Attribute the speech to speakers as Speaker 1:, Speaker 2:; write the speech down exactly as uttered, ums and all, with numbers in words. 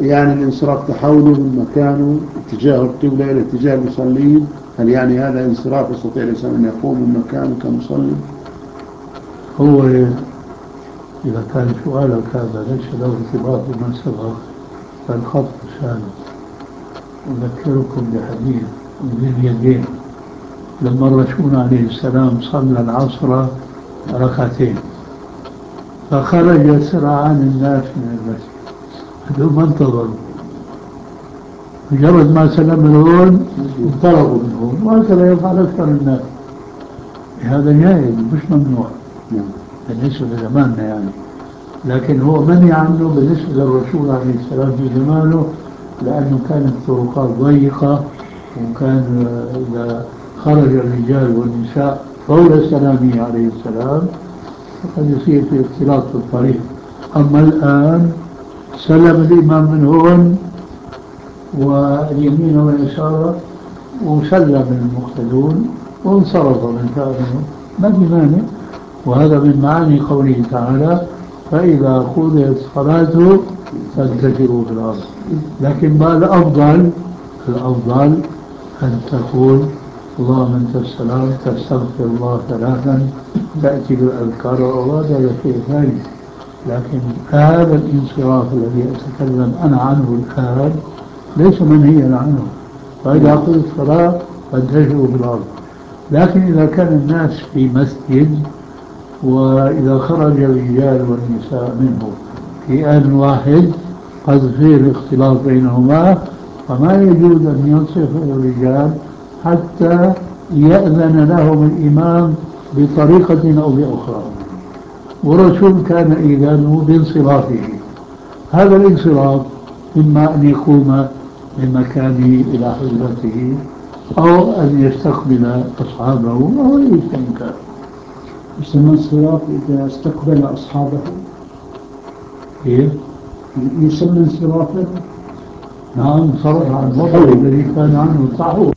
Speaker 1: يعني الانصراف تحوله من مكانه اتجاه القبلة إلى اتجاه المصلين، هل يعني هذا انصراف يستطيع الإنسان أن يقوم من مكانه كمصلي؟
Speaker 2: هو إذا كان سؤالك هذا ليس له ارتباط بما سبق فالخط سهل. أذكركم بحديث ذي اليدين لما الرسول عليه السلام صلى العصر ركعتين فخرج سرعان الناس من المسجد بدون ما انتظروا، مجرد ما سلم الهون انطلقوا من هون، وهكذا يفعل أكثر الناس. هذا جائز مش ممنوع بالنسبة لزماننا يعني، لكن هو منهي عنه بالنسبة للرسول عليه السلام في زمانه، لأنه كانت الطرقات ضيقة، وكان إذا خرج الرجال والنساء فور سلامه عليه السلام فقد يصير في اختلاط في الطريق. أما الآن سلم الإمام من هون واليمين واليسار وسلم المقتدون وانصرف من كانه، ما في مانع. وهذا من معاني قوله تعالى فإذا قضيت صلاته فانتشروا في الأرض. لكن ما الأفضل؟ الأفضل أن تقول اللهم أنت السلام، تستغفر الله ثلاثا، تأتي بالأذكار وهذا شيء ثاني. لكن هذا الانصراف الذي أتكلم أنا عنه الآن ليس منهيا عنه، فإذا قضيت الصلاة فانتشروا في الأرض. لكن إذا كان الناس في مسجد وإذا خرج الرجال والنساء منه في آن واحد قد يصير اختلاط بينهما، فما يجوز أن ينصف الرجال حتى يأذن لهم الإمام بطريقة أو بأخرى، والرسول كان إذانه بانصرافه. هذا الانصراف إما أن يقوم من مكانه إلى حجرته أو أن يستقبل أصحابه أو أي شيء كان.
Speaker 3: يسمى انصراف إذا استقبل أصحابه.
Speaker 2: كيف؟
Speaker 3: يسمى انصرافا.
Speaker 2: نعم، صرف عن الوضع الذي كان عنه صحوه.